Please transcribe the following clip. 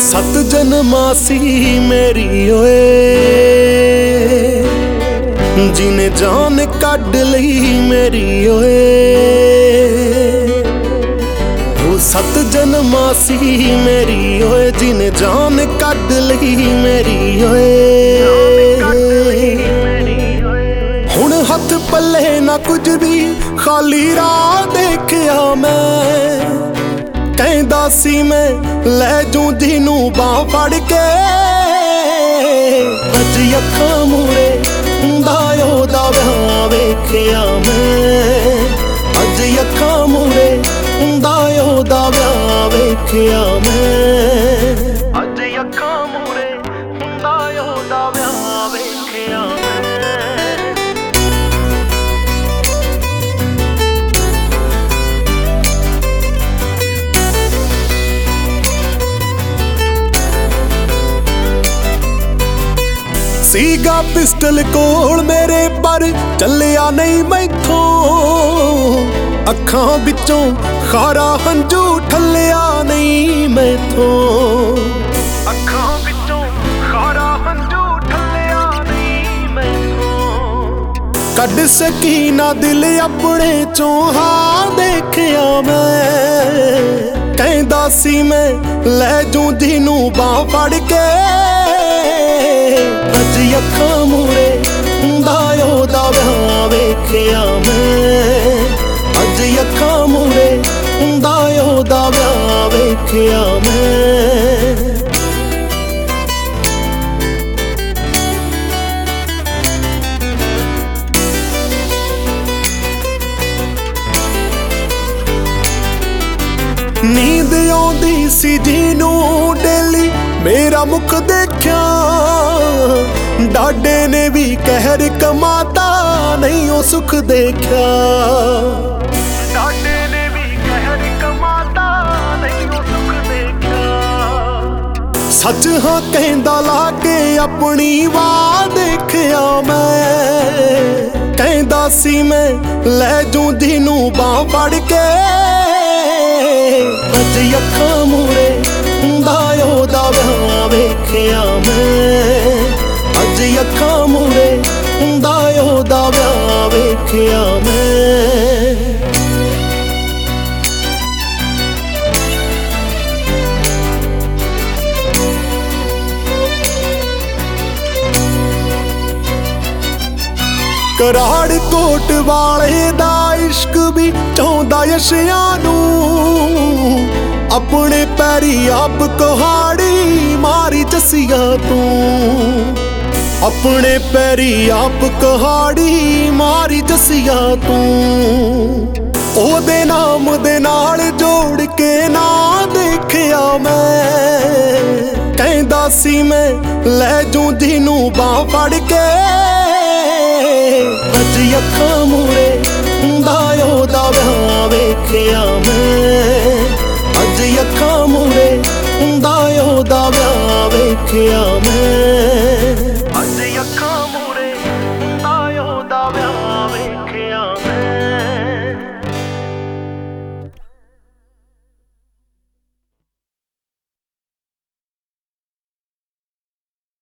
सत जन्मासी मेरी ओए जिने जान कढ लई मेरी ओए। वो सत जन्मासी मेरी ओए जिने जान कढ लई मेरी ओए। हुण हथ पल्ले ना कुछ भी खाली राह देखिया मैं। कहंदा सी मैं लै जूं जिनू बाह फड़ के। अज अखां मूरे हुंदा ओहदा विआह वेखिया मैं। अज अखां मूरे हुंदा ओहदा विआह वेखिया मैं। अज अखां मूरे हुंदा ओहदा विआह वेखिया मैं। सीगा पिस्टल कोल मेरे पर चलिया नहीं मैथों। अखां विचों खारा हंजू ठलिया नहीं मैथों। अखां विचों खारा हंजू ठलिया नहीं मैथों। कढ सकी ना दिल अपने चों हां देखिया मैं। कहंदा सी मैं लै जूं जिनू बाह फड़ के। अज अखां मूरे हुंदा ओहदा विआह वेखिया मैं। अज अखां मूरे हुंदा ओहदा विआह वेखिया मैं। नींद आउंदी सी जिनू डेली मेरा मुख देखिया। डाडे ने भी कहर कमाता नहीं ओ सुख देखिया। डाडे ने भी कहर कमाता नहीं ओ सुख देखिया। सच हाँ कहंदा ला के अपनी वाह देखिया मैं। कहंदा सी मैं लै जूं जिनू बाह फड़ के। अज अखां मूरे हुंदा ओहदा विआह वेखिया मैं। अज अखां मूरे हुंदा ओहदा विआह वेखिया मैं। कराड़ कोट वाले दा इश्क भी चाहुंदा यशिया नू। अपने पैरी आप कुहाड़ी मारी जसिया तू। अपने पैरी आप कुहाड़ी मारी जसिया तू। ओदे नाम दे नाल जोड़ के ना देखिया मैं। कहंदा सी मैं लै जूं जिनू बाह फड़ के। अज अखां मूरे हुंदा ओहदा विआह वेखिया मैं। अज अखां मूरे हुंदा ओहदा विआह वेखिया मैं।